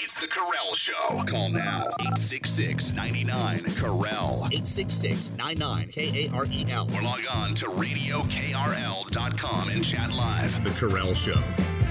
It's the Carell Show. Call now. 866-99-CAREL. 866-99-KAREL. Or log on to RadioKRL.com and chat live. The Carell Show.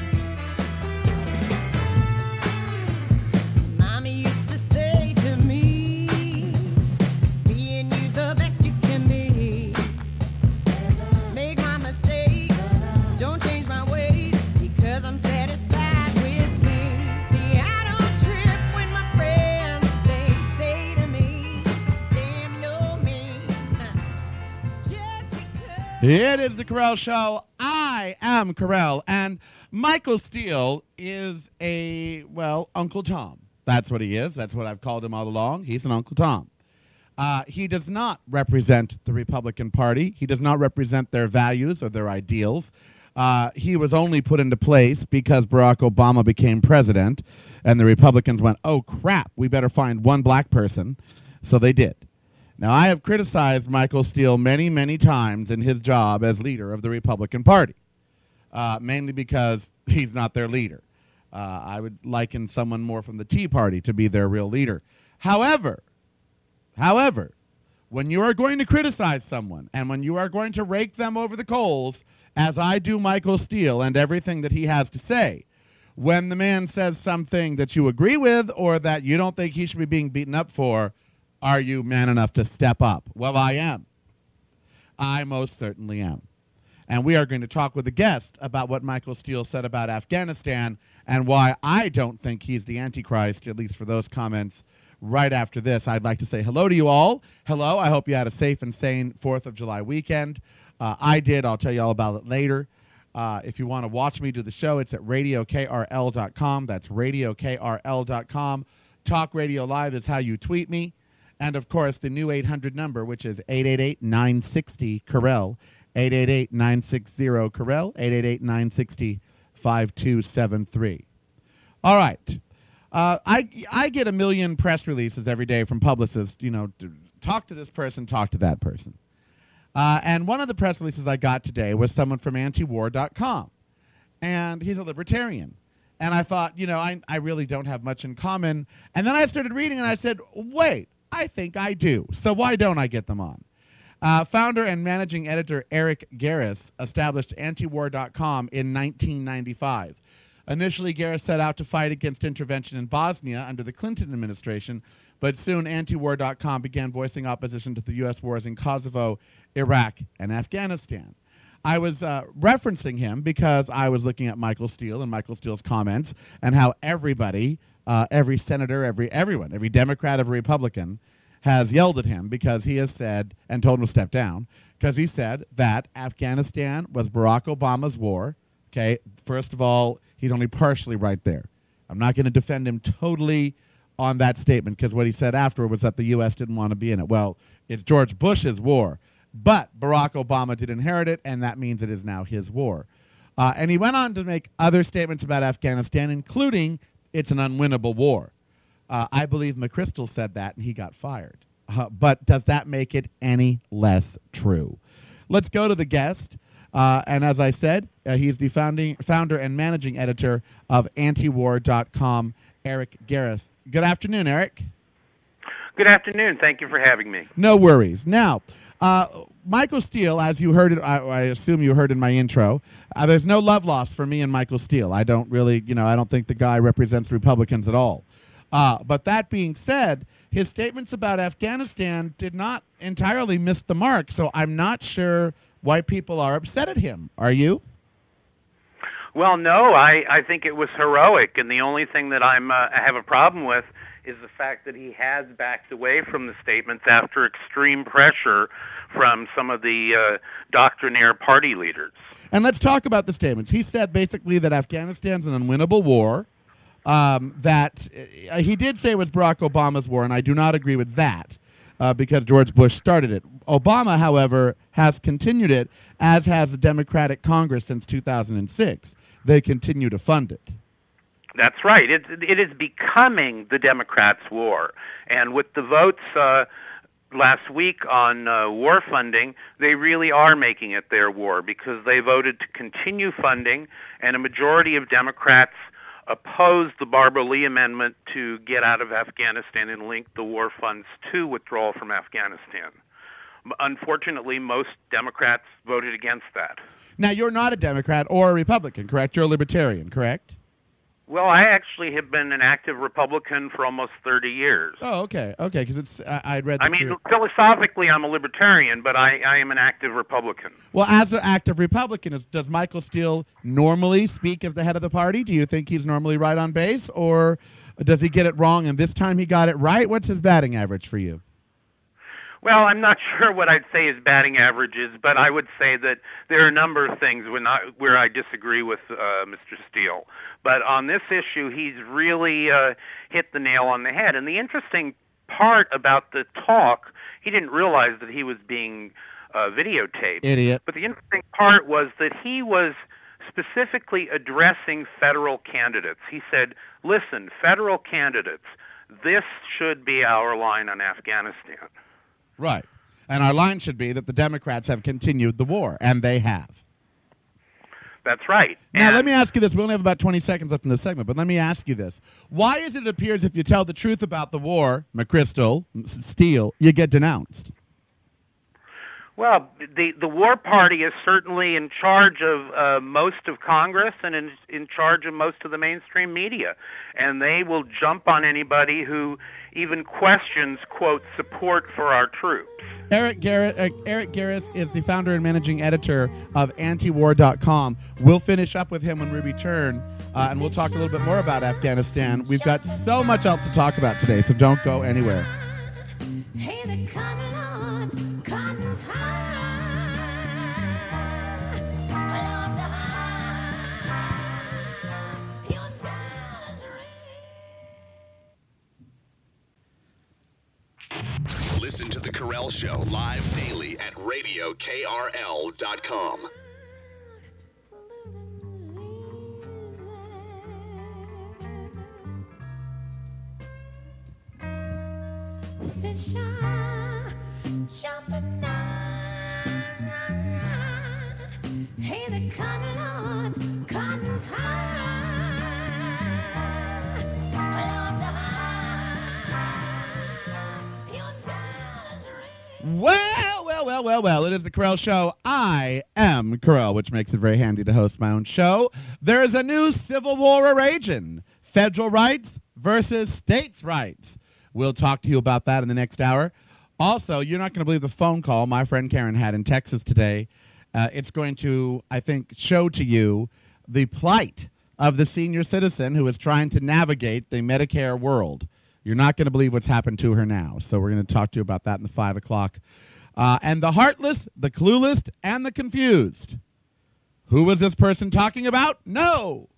Mommy used to say to me, being you's the best you can be. Make my mistakes, don't change my ways, because I'm satisfied with me. See, I don't trip when my friends, they say to me, damn, you're mean. Just because. It is the Carell Show. I am Carell, and Michael Steele is Uncle Tom. That's what he is. That's what I've called him all along. He's an Uncle Tom. He does not represent the Republican Party. He does not represent their values or their ideals. He was only put into place because Barack Obama became president, and the Republicans went, oh, crap, we better find one black person. So they did. Now, I have criticized Michael Steele many, many times in his job as leader of the Republican Party, mainly because he's not their leader. I would liken someone more from the Tea Party to be their real leader. However, when you are going to criticize someone and when you are going to rake them over the coals, as I do Michael Steele and everything that he has to say, when the man says something that you agree with or that you don't think he should be being beaten up for, are you man enough to step up? Well, I am. I most certainly am. And we are going to talk with a guest about what Michael Steele said about Afghanistan and why I don't think he's the Antichrist, at least for those comments. Right after this, I'd like to say hello to you all. Hello. I hope you had a safe and sane 4th of July weekend. I did. I'll tell you all about it later. If you want to watch me do the show, it's at RadioKRL.com. That's RadioKRL.com. Talk Radio Live is how you tweet me. And, of course, the new 800 number, which is 888-960-CAREL, 888-960-CAREL, 888-960-5273. All right. I get a million press releases every day from publicists, talk to this person, talk to that person. And one of the press releases I got today was someone from antiwar.com. And he's a libertarian. And I thought, I really don't have much in common. And then I started reading and I said, wait. I think I do. So why don't I get them on? Founder and managing editor Eric Garris established antiwar.com in 1995. Initially, Garris set out to fight against intervention in Bosnia under the Clinton administration, but soon antiwar.com began voicing opposition to the U.S. wars in Kosovo, Iraq, and Afghanistan. I was referencing him because I was looking at Michael Steele and Michael Steele's comments and how everybody, every senator, everyone, every Democrat, every Republican has yelled at him because he has said and told him to step down because he said that Afghanistan was Barack Obama's war. Okay, first of all, he's only partially right there. I'm not going to defend him totally on that statement because what he said afterward was that the U.S. didn't want to be in it. Well, it's George Bush's war, but Barack Obama did inherit it, and that means it is now his war. And he went on to make other statements about Afghanistan, including it's an unwinnable war. I believe McChrystal said that, and he got fired. But does that make it any less true? Let's go to the guest. And as I said, he's the founder and managing editor of antiwar.com, Eric Garris. Good afternoon, Eric. Good afternoon. Thank you for having me. No worries. Now, Michael Steele, as you heard it, I assume you heard in my intro, there's no love lost for me and Michael Steele. I don't really, I don't think the guy represents Republicans at all. But that being said, his statements about Afghanistan did not entirely miss the mark, so I'm not sure why people are upset at him. Are you? Well, no, I think it was heroic, and the only thing that I have a problem with is the fact that he has backed away from the statements after extreme pressure from some of the doctrinaire party leaders. And let's talk about the statements. He said basically that Afghanistan's an unwinnable war, that he did say it was Barack Obama's war, and I do not agree with that because George Bush started it. Obama, however, has continued it, as has the Democratic Congress since 2006. They continue to fund it. That's right. It is becoming the Democrats' war. And with the votes last week on war funding, they really are making it their war because they voted to continue funding, and a majority of Democrats opposed the Barbara Lee Amendment to get out of Afghanistan and link the war funds to withdrawal from Afghanistan. Unfortunately, most Democrats voted against that. Now, you're not a Democrat or a Republican, correct? You're a libertarian, correct? Well, I actually have been an active Republican for almost 30 years. Oh, okay, because it's I'd read that I mean, philosophically, I'm a libertarian, but I am an active Republican. Well, as an active Republican, does Michael Steele normally speak as the head of the party? Do you think he's normally right on base, or does he get it wrong and this time he got it right? What's his batting average for you? Well, I'm not sure what I'd say his batting average is, but I would say that there are a number of things where I disagree with Mr. Steele. But on this issue, he's really hit the nail on the head. And the interesting part about the talk, he didn't realize that he was being videotaped. Idiot. But the interesting part was that he was specifically addressing federal candidates. He said, listen, federal candidates, this should be our line on Afghanistan. Right. And our line should be that the Democrats have continued the war, and they have. That's right. Now, let me ask you this. We only have about 20 seconds left in this segment, but let me ask you this. Why is it appears if you tell the truth about the war, McChrystal, Steele, you get denounced? Well, the War Party is certainly in charge of most of Congress and in charge of most of the mainstream media. And they will jump on anybody who even questions, quote, support for our troops. Eric Garris is the founder and managing editor of antiwar.com. We'll finish up with him when we return, and we'll talk a little bit more about Afghanistan. We've got so much else to talk about today, so don't go anywhere. Hey, the cotton on, cotton's high. Lord's high. Your dollar's ring. Listen to The Carell Show live daily at RadioKRL.com. Fish are jumping now. Hey, the cotton on, cotton's high. Lord's high. Your dollar's ring. Well, it is the Carell Show. I am Carell, which makes it very handy to host my own show. There is a new civil war raging. Federal rights versus states' rights. We'll talk to you about that in the next hour. Also, you're not going to believe the phone call my friend Karen had in Texas today. It's going to, I think, show to you the plight of the senior citizen who is trying to navigate the Medicare world. You're not going to believe what's happened to her now. So we're going to talk to you about that in the 5 o'clock. And the heartless, the clueless, and the confused. Who was this person talking about? No,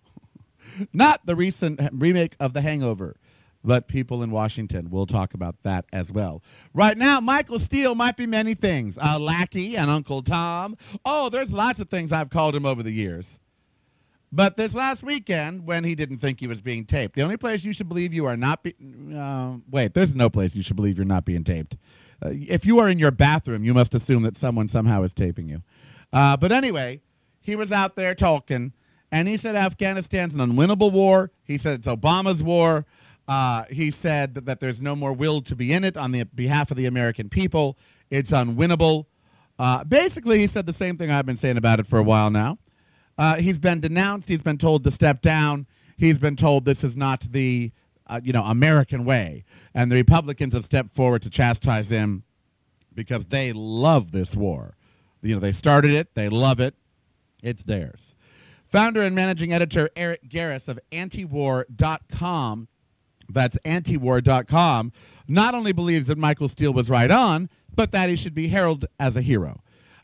not the recent remake of The Hangover, but people in Washington. We'll talk about that as well. Right now, Michael Steele might be many things. A lackey, an Uncle Tom. Oh, there's lots of things I've called him over the years. But this last weekend, when he didn't think he was being taped, the only place you should believe you are not there's no place you should believe you're not being taped. If you are in your bathroom, you must assume that someone somehow is taping you. But anyway, he was out there talking, and he said Afghanistan's an unwinnable war. He said it's Obama's war. He said that there's no more will to be in it on the behalf of the American people. It's unwinnable. Basically, he said the same thing I've been saying about it for a while now. He's been denounced. He's been told to step down. He's been told this is not the American way. And the Republicans have stepped forward to chastise him because they love this war. They started it. They love it. It's theirs. Founder and managing editor Eric Garris of antiwar.com, that's antiwar.com, not only believes that Michael Steele was right on, but that he should be heralded as a hero.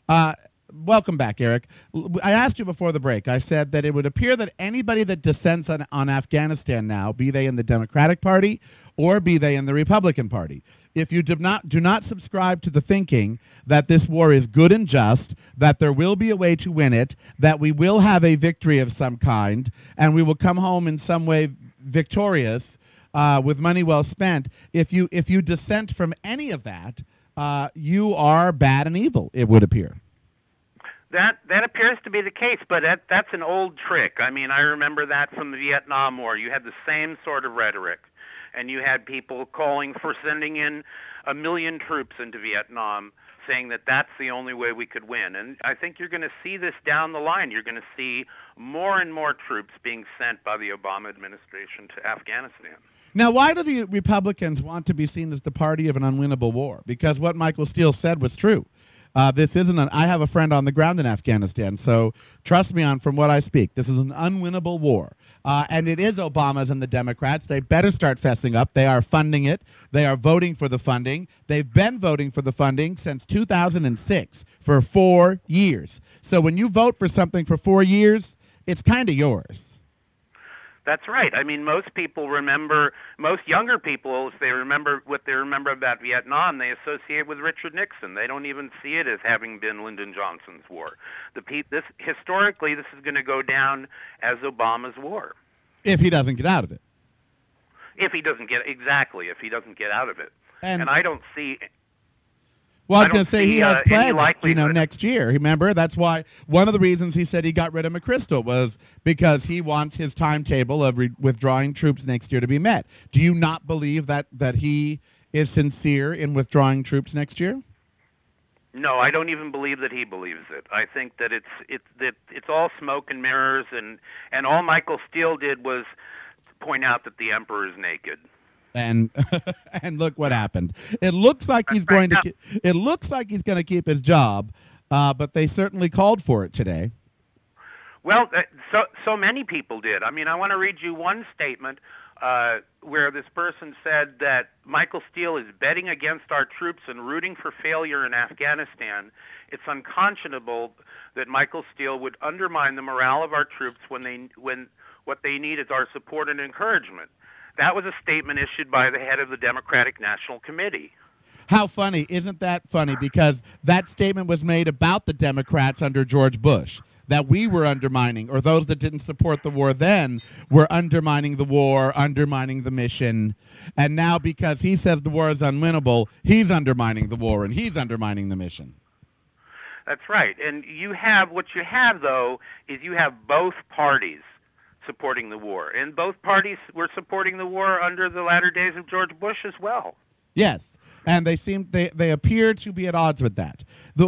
Welcome back, Eric. I asked you before the break. I said that it would appear that anybody that dissents on Afghanistan now, be they in the Democratic Party or be they in the Republican Party, if you do not subscribe to the thinking that this war is good and just, that there will be a way to win it, that we will have a victory of some kind, and we will come home in some way victorious with money well spent, if you dissent from any of that, you are bad and evil, it would appear. That appears to be the case, but that's an old trick. I mean, I remember that from the Vietnam War. You had the same sort of rhetoric, and you had people calling for sending in 1 million troops into Vietnam, saying that that's the only way we could win. And I think you're going to see this down the line. You're going to see more and more troops being sent by the Obama administration to Afghanistan. Now, why do the Republicans want to be seen as the party of an unwinnable war? Because what Michael Steele said was true. This isn't I have a friend on the ground in Afghanistan, so trust me on from what I speak. This is an unwinnable war. And it is Obama's and the Democrats. They better start fessing up. They are funding it. They are voting for the funding. They've been voting for the funding since 2006 for 4 years. So when you vote for something for 4 years, it's kind of yours. That's right. I mean, most younger people, if they remember what they remember about Vietnam, they associate with Richard Nixon. They don't even see it as having been Lyndon Johnson's war. Historically, this is going to go down as Obama's war. If he doesn't get out of it. If he doesn't get out of it. And I don't see... Well, I was going to say he has pledged, next year. Remember, that's why one of the reasons he said he got rid of McChrystal was because he wants his timetable of withdrawing troops next year to be met. Do you not believe that he is sincere in withdrawing troops next year? No, I don't even believe that he believes it. I think that it's all smoke and mirrors, and all Michael Steele did was point out that the emperor is naked. And look what happened. It looks like he's going to. It looks like he's going to keep his job, but they certainly called for it today. Well, so many people did. I mean, I want to read you one statement where this person said that Michael Steele is betting against our troops and rooting for failure in Afghanistan. It's unconscionable that Michael Steele would undermine the morale of our troops when what they need is our support and encouragement. That was a statement issued by the head of the Democratic National Committee. How funny. Isn't that funny? Because that statement was made about the Democrats under George Bush, that we were undermining, or those that didn't support the war then were undermining the war, undermining the mission. And now because he says the war is unwinnable, he's undermining the war and he's undermining the mission. That's right. And what you have, though, is you have both parties supporting the war. And both parties were supporting the war under the latter days of George Bush as well. Yes, and they appear to be at odds with that.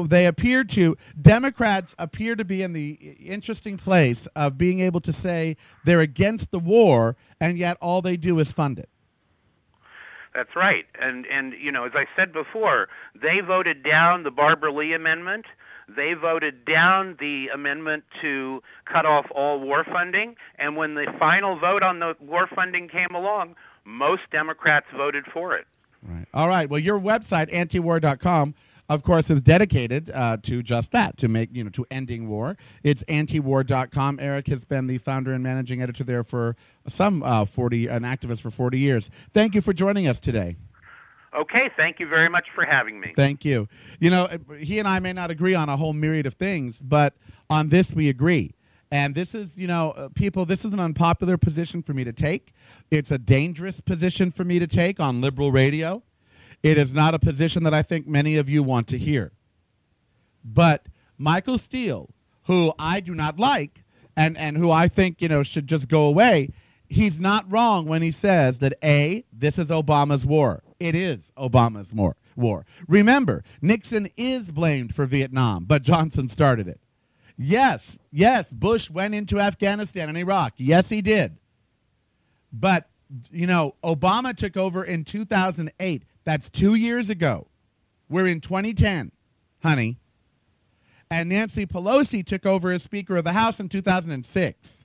Democrats appear to be in the interesting place of being able to say they're against the war, and yet all they do is fund it. That's right. And as I said before, they voted down the Barbara Lee Amendment. They voted down the amendment to cut off all war funding, and when the final vote on the war funding came along, most Democrats voted for it. Right. All right. Well, your website, antiwar.com, of course, is dedicated to just that, to ending war. It's antiwar.com. Eric has been the founder and managing editor there for an activist for 40 years. Thank you for joining us today. Okay, thank you very much for having me. Thank you. He and I may not agree on a whole myriad of things, but on this we agree. And this is, people, this is an unpopular position for me to take. It's a dangerous position for me to take on liberal radio. It is not a position that I think many of you want to hear. But Michael Steele, who I do not like and who I think, should just go away, he's not wrong when he says that, this is Obama's war. It is Obama's war. Remember, Nixon is blamed for Vietnam, but Johnson started it. Yes, Bush went into Afghanistan and Iraq. Yes, he did. But, Obama took over in 2008. That's 2 years ago. We're in 2010, honey. And Nancy Pelosi took over as Speaker of the House in 2006.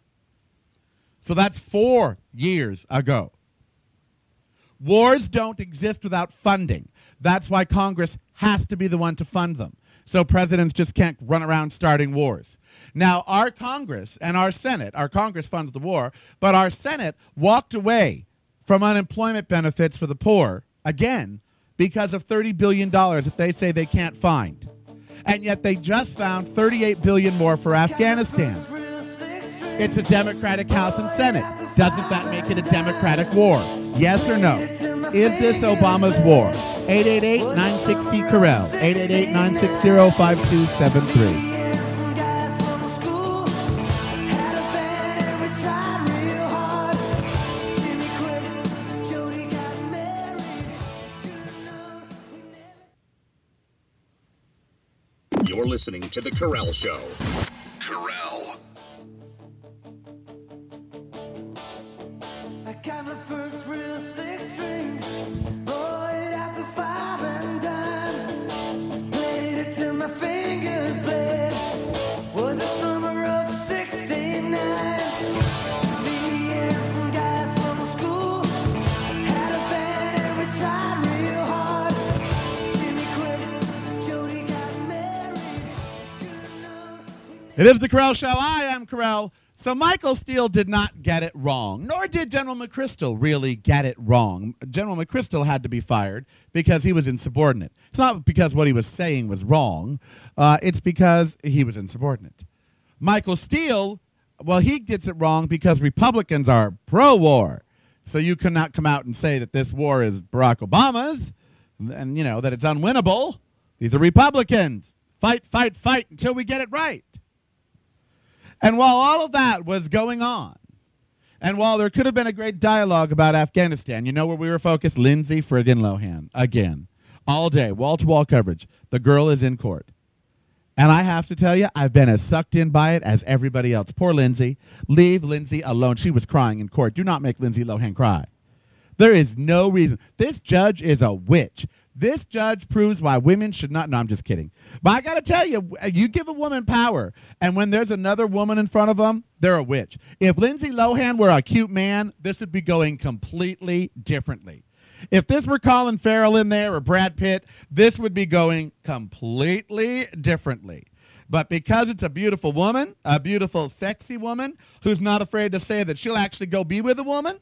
So that's 4 years ago. Wars don't exist without funding. That's why Congress has to be the one to fund them. So presidents just can't run around starting wars. Now, our Congress and our Senate, our Congress funds the war, but our Senate walked away from unemployment benefits for the poor, again, because of $30 billion that they say they can't find. And yet they just found $38 billion more for Afghanistan. It's a Democratic House and Senate. Doesn't that make it a Democratic war? Yes or no? Is this Obama's war? 888-960-CORRAL. 888-960-5273. You're listening to The Carell Show. Carell. I got my first real six string, bought it at the 5 and dime, played it till my fingers bled, was the summer of 69, me and some guys from school, had a band and we tried real hard, Jimmy quit, Jody got married, should've known. It is the Carell Show. I am Carell. So Michael Steele did not get it wrong, nor did General McChrystal really get it wrong. General McChrystal had to be fired because he was insubordinate. It's not because what he was saying was wrong. It's because he was insubordinate. Michael Steele, well, he gets it wrong because Republicans are pro-war. So you cannot come out and say that this war is Barack Obama's and, you know, that it's unwinnable. These are Republicans. Fight, fight, fight until we get it right. And while all of that was going on, and while there could have been a great dialogue about Afghanistan, you know where we were focused? Lindsay friggin' Lohan. Again. All day. Wall-to-wall coverage. The girl is in court. And I have to tell you, I've been as sucked in by it as everybody else. Poor Lindsay. Leave Lindsay alone. She was crying in court. Do not make Lindsay Lohan cry. There is no reason. This judge is a witch. This judge proves why women should not. No, I'm just kidding. But I got to tell you, you give a woman power, and when there's another woman in front of them, they're a witch. If Lindsay Lohan were a cute man, this would be going completely differently. If this were Colin Farrell in there or Brad Pitt, this would be going completely differently. But because it's a beautiful woman, a beautiful, sexy woman, who's not afraid to say that she'll actually go be with a woman,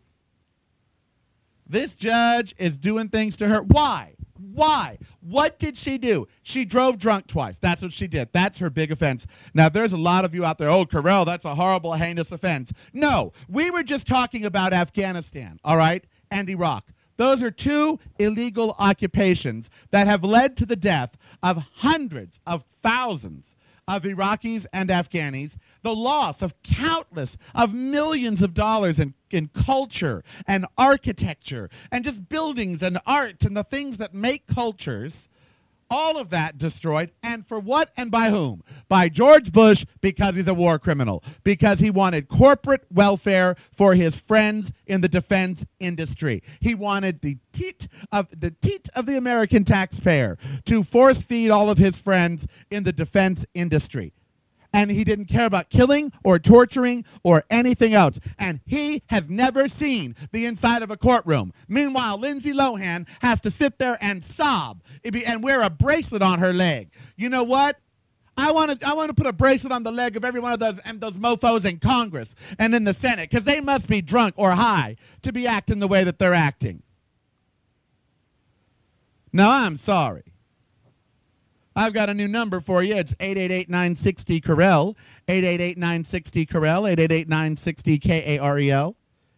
this judge is doing things to her. Why? Why? What did she do? She drove drunk twice. That's what she did. That's her big offense. Now, there's a lot of you out there, oh, Carell, that's a horrible, heinous offense. No, we were just talking about Afghanistan, all right, and Iraq. Those are two illegal occupations that have led to the death of hundreds of thousands of Iraqis and Afghanis, the loss of countless, of millions of dollars in culture and architecture and just buildings and art and the things that make cultures, all of that destroyed. And for what and by whom? By George Bush, because he's a war criminal, because he wanted corporate welfare for his friends in the defense industry. He wanted the teat of the American taxpayer to force feed all of his friends in the defense industry. And he didn't care about killing or torturing or anything else. And he has never seen the inside of a courtroom. Meanwhile, Lindsay Lohan has to sit there and sob and wear a bracelet on her leg. You know what? I want to put a bracelet on the leg of every one of those mofos in Congress and in the Senate, because they must be drunk or high to be acting the way that they're acting. Now, I'm sorry. I've got a new number for you. It's 888-960-CAREL, 888-960-CAREL, 888-960-KAREL,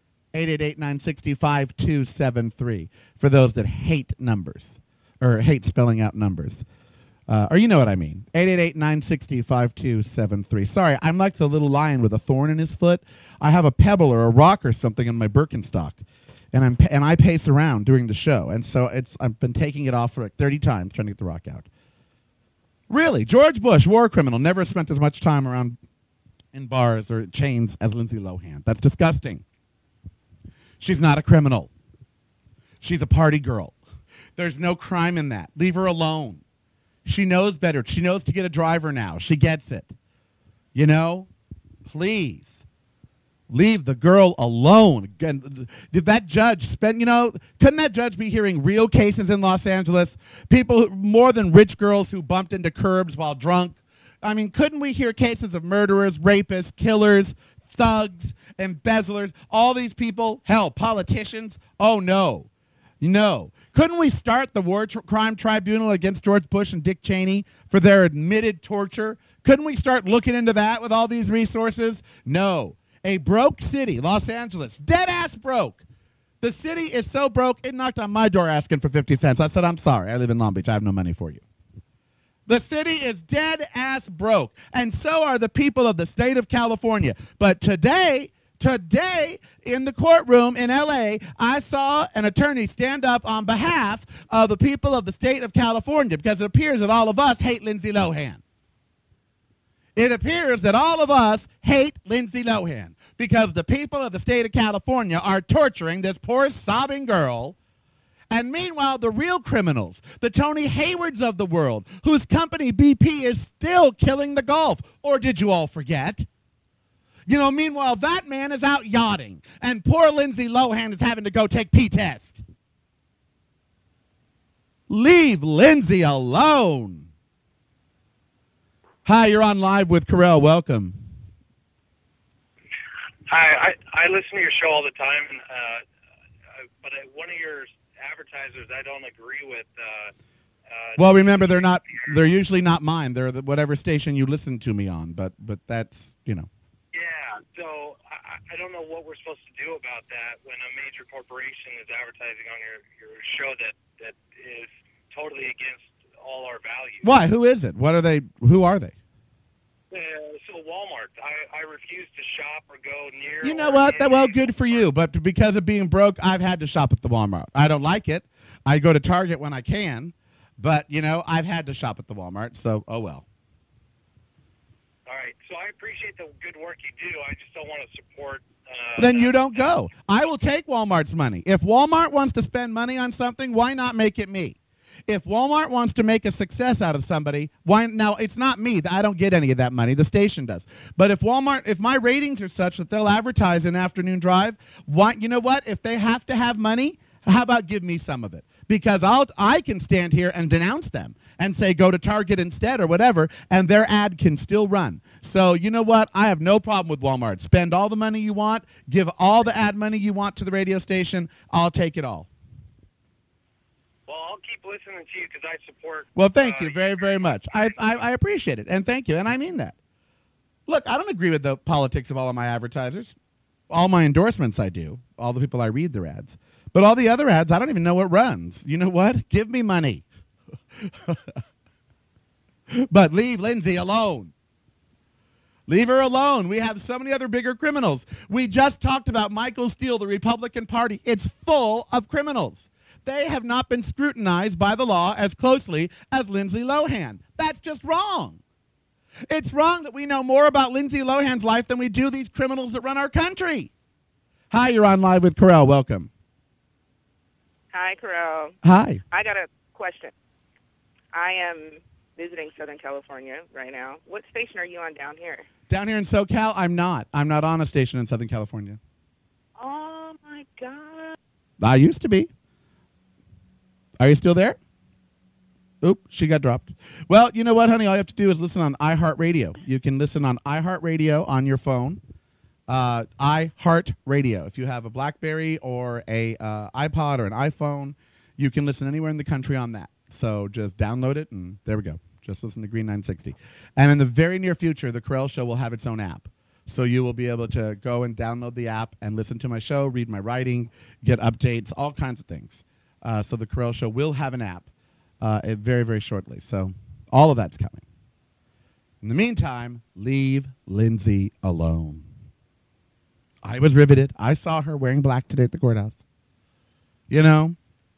888-960-5273 for those that hate numbers or hate spelling out numbers. Or you know what I mean. 888-960-5273. Sorry, I'm like the little lion with a thorn in his foot. I have a pebble or a rock or something in my Birkenstock, and I pace around during the show. And so I've been taking it off for like 30 times trying to get the rock out. Really, George Bush, war criminal, never spent as much time around in bars or chains as Lindsay Lohan. That's disgusting. She's not a criminal. She's a party girl. There's no crime in that. Leave her alone. She knows better. She knows to get a driver now. She gets it. You know? Please. Leave the girl alone. Did that judge couldn't that judge be hearing real cases in Los Angeles? People, more than rich girls who bumped into curbs while drunk. I mean, couldn't we hear cases of murderers, rapists, killers, thugs, embezzlers, all these people? Hell, politicians? Oh, no. No. Couldn't we start the war crime tribunal against George Bush and Dick Cheney for their admitted torture? Couldn't we start looking into that with all these resources? No. A broke city, Los Angeles, dead-ass broke. The city is so broke, it knocked on my door asking for 50 cents. I said, I'm sorry, I live in Long Beach. I have no money for you. The city is dead-ass broke, and so are the people of the state of California. But today, in the courtroom in L.A., I saw an attorney stand up on behalf of the people of the state of California, because it appears that all of us hate Lindsay Lohan. It appears that all of us hate Lindsay Lohan because the people of the state of California are torturing this poor sobbing girl. And meanwhile, the real criminals, the Tony Haywards of the world, whose company BP is still killing the Gulf. Or did you all forget? Meanwhile, that man is out yachting, and poor Lindsay Lohan is having to go take P-test. Leave Lindsay alone. Hi, you're on Live with Carell. Welcome. Hi, I listen to your show all the time, but one of your advertisers I don't agree with. Well, remember, they're usually not mine. They're whatever station you listen to me on, but that's, Yeah, so I don't know what we're supposed to do about that when a major corporation is advertising on your show that is totally against all our values. Why? Who is it? What are they? Who are they? So Walmart. I refuse to shop or go near. You know what? Well, good for you. But because of being broke, I've had to shop at the Walmart. I don't like it. I go to Target when I can. But, I've had to shop at the Walmart. So, oh well. All right. So I appreciate the good work you do. I just don't want to support. Then you don't go. I will take Walmart's money. If Walmart wants to spend money on something, why not make it me? If Walmart wants to make a success out of somebody, why? Now, it's not me. I don't get any of that money. The station does. But if my ratings are such that they'll advertise an afternoon drive, why? You know what? If they have to have money, how about give me some of it? Because I can stand here and denounce them and say go to Target instead or whatever, and their ad can still run. So you know what? I have no problem with Walmart. Spend all the money you want. Give all the ad money you want to the radio station. I'll take it all. Well, I'll keep listening to you because I support. Well, thank you very, very much. I appreciate it, and thank you, and I mean that. Look, I don't agree with the politics of all of my advertisers. All my endorsements I do. All the people I read their ads. But all the other ads, I don't even know what runs. You know what? Give me money. But leave Lindsay alone. Leave her alone. We have so many other bigger criminals. We just talked about Michael Steele, the Republican Party. It's full of criminals. They have not been scrutinized by the law as closely as Lindsay Lohan. That's just wrong. It's wrong that we know more about Lindsay Lohan's life than we do these criminals that run our country. Hi, you're on Live with Carell. Welcome. Hi, Carell. Hi. I got a question. I am visiting Southern California right now. What station are you on down here? Down here in SoCal, I'm not. I'm not on a station in Southern California. Oh, my God. I used to be. Are you still there? Oop, she got dropped. Well, you know what, honey? All you have to do is listen on iHeartRadio. You can listen on iHeartRadio on your phone. iHeartRadio. If you have a BlackBerry or a iPod or an iPhone, you can listen anywhere in the country on that. So just download it, and there we go. Just listen to Green 960. And in the very near future, the Carell Show will have its own app. So you will be able to go and download the app and listen to my show, read my writing, get updates, all kinds of things. So the Carell Show will have an app very, very shortly. So all of that's coming. In the meantime, leave Lindsay alone. I was riveted. I saw her wearing black today at the courthouse. You know,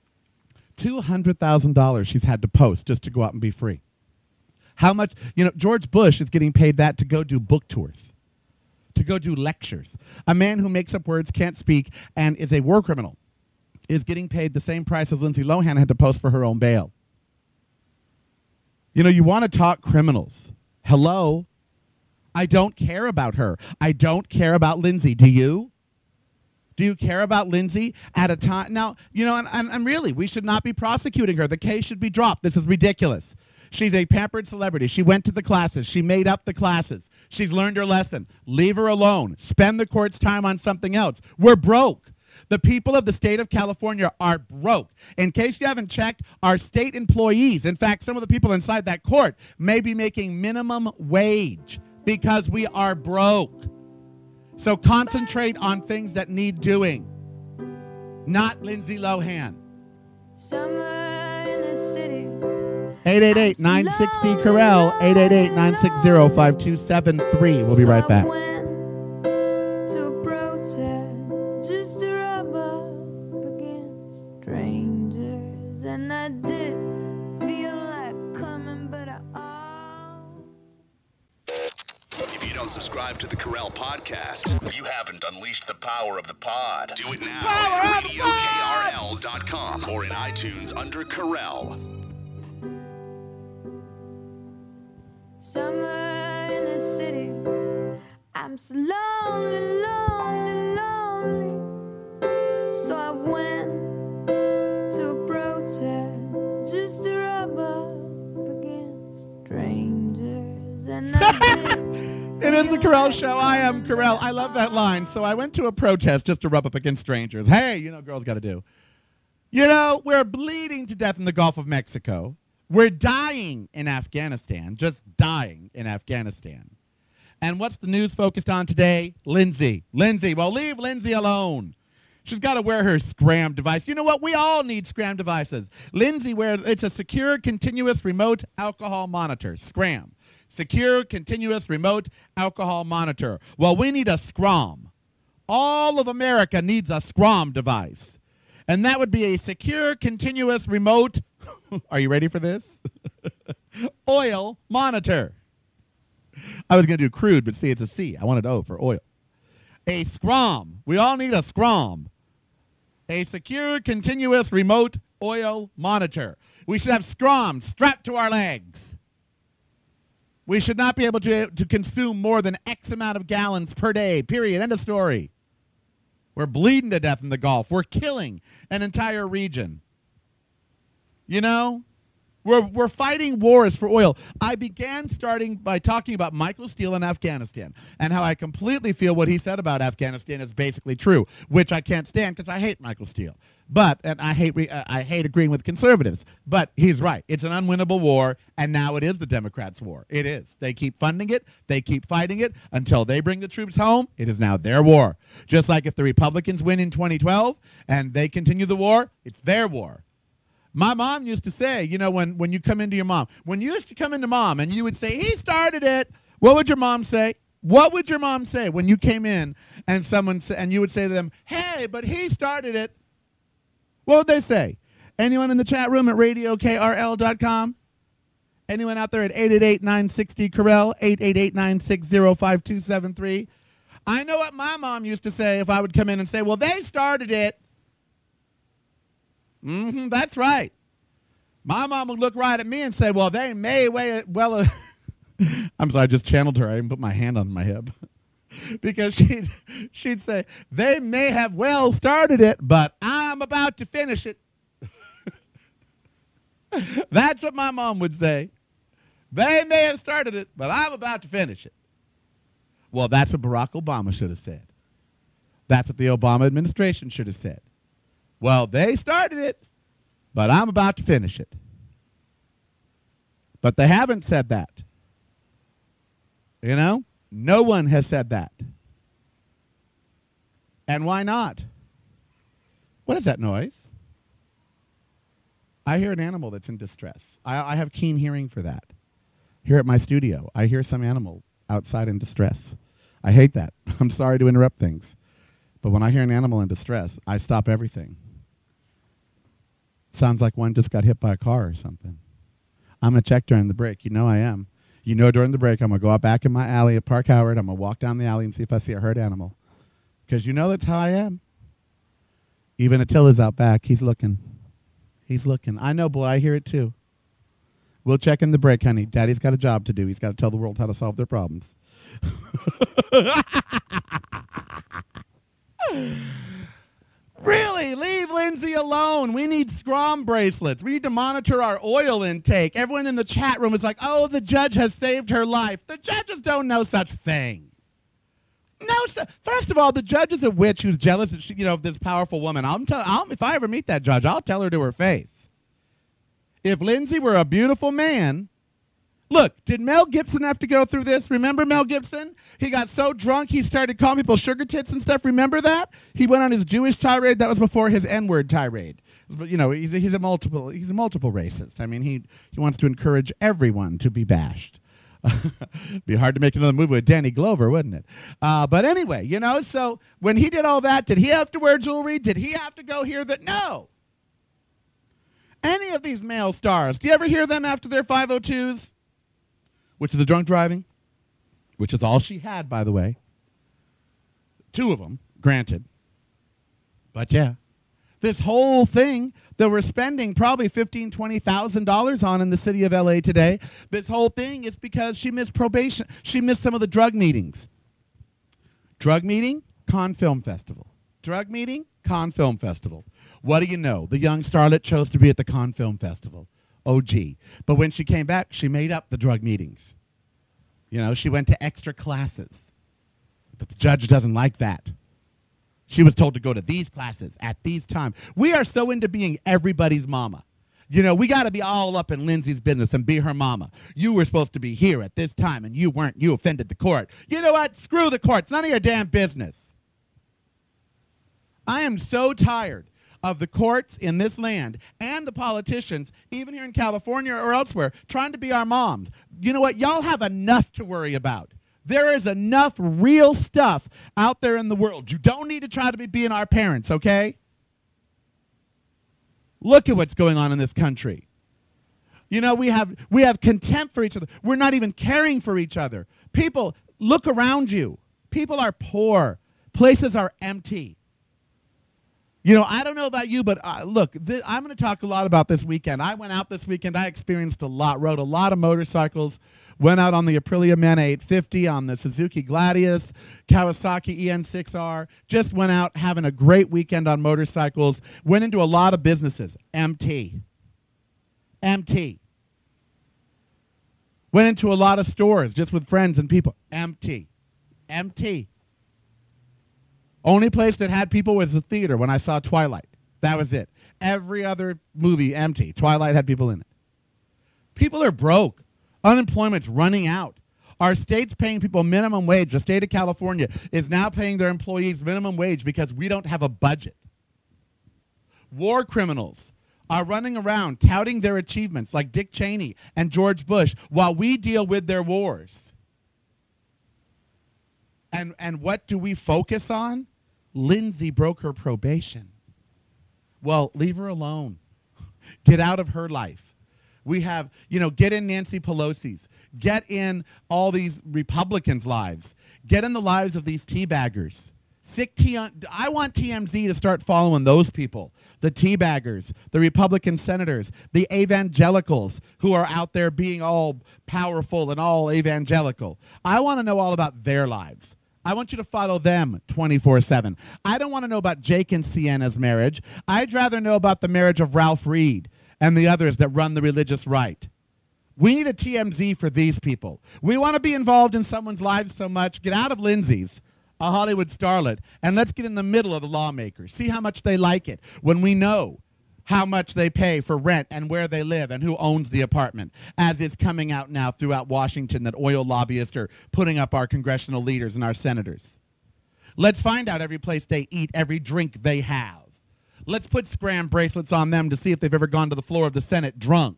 $200,000 she's had to post just to go out and be free. How much? You know, George Bush is getting paid that to go do book tours, to go do lectures. A man who makes up words, can't speak, and is a war criminal is getting paid the same price as Lindsay Lohan had to post for her own bail. You know, you want to talk criminals. Hello? I don't care about her. I don't care about Lindsay. Do you? Do you care about Lindsay at a time? Now, you know, and really, we should not be prosecuting her. The case should be dropped. This is ridiculous. She's a pampered celebrity. She went to the classes. She made up the classes. She's learned her lesson. Leave her alone. Spend the court's time on something else. We're broke. The people of the state of California are broke. In case you haven't checked, our state employees, in fact, some of the people inside that court may be making minimum wage because we are broke. So concentrate on things that need doing, not Lindsay Lohan. Somewhere in the city. 888-960-CARELL, 888-960-5273. We'll be right back. To protest, just to rub up against strangers. And I did feel like coming, but subscribe to the Corel Podcast. If you haven't unleashed the power of the pod, do it now Power at of the pod! RadioKRL.com or in iTunes under Corel. Somewhere in the city, I'm so lonely, lonely, lonely. So I went to a protest just to rub up against strangers. And I did. It is the Corel Show. I am Corel. I love that line. So I went to a protest just to rub up against strangers. Hey, you know, girls got to do. You know, we're bleeding to death in the Gulf of Mexico. We're dying in Afghanistan, just dying in Afghanistan. And what's the news focused on today? Lindsay. Well, leave Lindsay alone. She's got to wear her Scram device. You know what? We all need Scram devices. Lindsay wears, it's a secure, continuous, remote alcohol monitor. Scram. Secure, continuous, remote alcohol monitor. Well, we need a Scrum. All of America needs a Scrum device. And that would be a secure, continuous, remote, are you ready for this? Oil monitor. I was going to do crude, but see, it's a C. I wanted O for oil. A Scrum. We all need a Scrum. A secure, continuous, remote oil monitor. We should have Scrum strapped to our legs. We should not be able to consume more than X amount of gallons per day, period. End of story. We're bleeding to death in the Gulf. We're killing an entire region. You know, we're fighting wars for oil. I began starting by talking about Michael Steele in Afghanistan and how I completely feel what he said about Afghanistan is basically true, which I can't stand because I hate Michael Steele. And I hate agreeing with conservatives. But he's right. It's an unwinnable war, and now it is the Democrats' war. It is. They keep funding it. They keep fighting it until they bring the troops home. It is now their war. Just like if the Republicans win in 2012 and they continue the war, it's their war. My mom used to say, you know, when you come into your mom, when you used to come into mom and you would say, he started it, what would your mom say? What would your mom say when you came in and and you would say to them, hey, but he started it? What would they say? Anyone in the chat room at RadioKRL.com? Anyone out there at 888-960-KOREL, 888-960-5273? I know what my mom used to say if I would come in and say, well, they started it. That's right. My mom would look right at me and say, well, they may well I'm sorry, I just channeled her. I didn't put my hand on my hip. Because she'd say, they may have well started it, but I'm about to finish it. That's what my mom would say. They may have started it, but I'm about to finish it. Well, that's what Barack Obama should have said. That's what the Obama administration should have said. Well, they started it, but I'm about to finish it. But they haven't said that. You know? No one has said that. And why not? What is that noise? I hear an animal that's in distress. I have keen hearing for that. Here at my studio, I hear some animal outside in distress. I hate that. I'm sorry to interrupt things. But when I hear an animal in distress, I stop everything. Sounds like one just got hit by a car or something. I'm going to check during the break. You know I am. You know during the break I'm going to go out back in my alley at Park Howard. I'm going to walk down the alley and see if I see a hurt animal. Because you know that's how I am. Even Attila's out back. He's looking. He's looking. I know, boy. I hear it too. We'll check in the break, honey. Daddy's got a job to do. He's got to tell the world how to solve their problems. Really, leave Lindsay alone. We need Scrum bracelets. We need to monitor our oil intake. Everyone in the chat room is like, oh, the judge has saved her life. The judges don't know such thing. First of all, the judge is a witch who's jealous of this powerful woman. If I ever meet that judge, I'll tell her to her face. If Lindsay were a beautiful man, look, did Mel Gibson have to go through this? Remember Mel Gibson? He got so drunk he started calling people sugar tits and stuff. Remember that? He went on his Jewish tirade. That was before his N-word tirade. But he's a multiple racist. I mean, he wants to encourage everyone to be bashed. Be hard to make another movie with Danny Glover, wouldn't it? But anyway, so when he did all that, did he have to wear jewelry? Did he have to go here? No. Any of these male stars, do you ever hear them after their 502s? Which is the drunk driving? which is all she had, by the way. 2 of them, granted. But yeah, this whole thing that we're spending probably $15,000, $20,000 on in the city of LA today, this whole thing is because she missed probation. She missed some of the drug meetings. Drug meeting, Cannes Film Festival. Drug meeting, Cannes Film Festival. What do you know? The young starlet chose to be at the Cannes Film Festival. Oh, gee. But when she came back, she made up the drug meetings. You know, she went to extra classes. But the judge doesn't like that. She was told to go to these classes at these times. We are so into being everybody's mama. You know, we got to be all up in Lindsay's business and be her mama. You were supposed to be here at this time, and you weren't. You offended the court. You know what? Screw the court. It's none of your damn business. I am so tired of the courts in this land and the politicians, even here in California or elsewhere, trying to be our moms. You know what? Y'all have enough to worry about. There is enough real stuff out there in the world. You don't need to try to be being our parents, okay? Look at what's going on in this country. You know, we have contempt for each other. We're not even caring for each other. People, look around you. People are poor. Places are empty. You know, I don't know about you, but look, I'm going to talk a lot about this weekend. I went out this weekend. I experienced a lot, rode a lot of motorcycles, went out on the Aprilia Mena 850, on the Suzuki Gladius, Kawasaki EN6R, just went out having a great weekend on motorcycles, went into a lot of businesses, empty. Empty. Went into a lot of stores just with friends and people, empty. Empty. Only place that had people was the theater when I saw Twilight. That was it. Every other movie, empty. Twilight had people in it. People are broke. Unemployment's running out. Our state's paying people minimum wage. The state of California is now paying their employees minimum wage because we don't have a budget. War criminals are running around touting their achievements like Dick Cheney and George Bush while we deal with their wars. And what do we focus on? Lindsay broke her probation. Well, leave her alone. Get out of her life. We have, get in Nancy Pelosi's. Get in all these Republicans' lives. Get in the lives of these teabaggers. I want TMZ to start following those people. The teabaggers, the Republican senators, the evangelicals who are out there being all powerful and all evangelical. I want to know all about their lives. I want you to follow them 24/7. I don't want to know about Jake and Sienna's marriage. I'd rather know about the marriage of Ralph Reed and the others that run the religious right. We need a TMZ for these people. We want to be involved in someone's lives so much. Get out of Lindsay's, a Hollywood starlet, and let's get in the middle of the lawmakers. See how much they like it when we know how much they pay for rent and where they live and who owns the apartment, as is coming out now throughout Washington that oil lobbyists are putting up our congressional leaders and our senators. Let's find out every place they eat, every drink they have. Let's put scram bracelets on them to see if they've ever gone to the floor of the Senate drunk.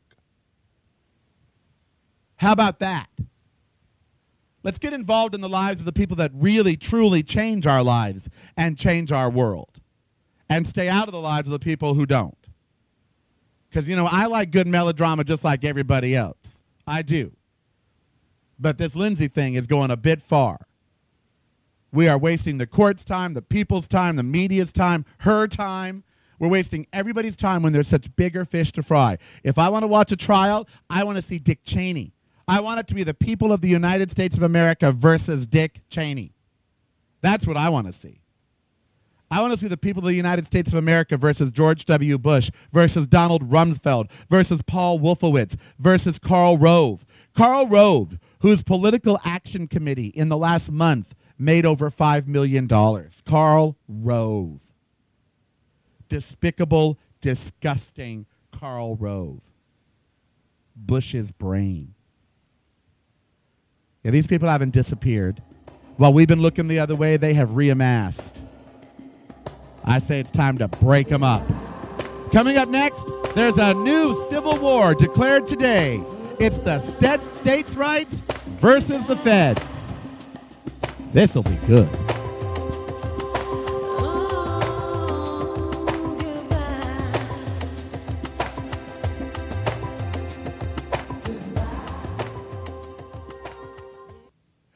How about that? Let's get involved in the lives of the people that really, truly change our lives and change our world. And stay out of the lives of the people who don't. Because, I like good melodrama just like everybody else. I do. But this Lindsay thing is going a bit far. We are wasting the court's time, the people's time, the media's time, her time. We're wasting everybody's time when there's such bigger fish to fry. If I want to watch a trial, I want to see Dick Cheney. I want it to be the people of the United States of America versus Dick Cheney. That's what I want to see. I want to see the people of the United States of America versus George W. Bush, versus Donald Rumsfeld, versus Paul Wolfowitz, versus Karl Rove. Karl Rove, whose political action committee in the last month made over $5 million. Karl Rove. Despicable, disgusting Karl Rove. Bush's brain. Yeah, these people haven't disappeared. While we've been looking the other way, they have reamassed. I say it's time to break them up. Coming up next, there's a new civil war declared today. It's the states' rights versus the feds. This will be good.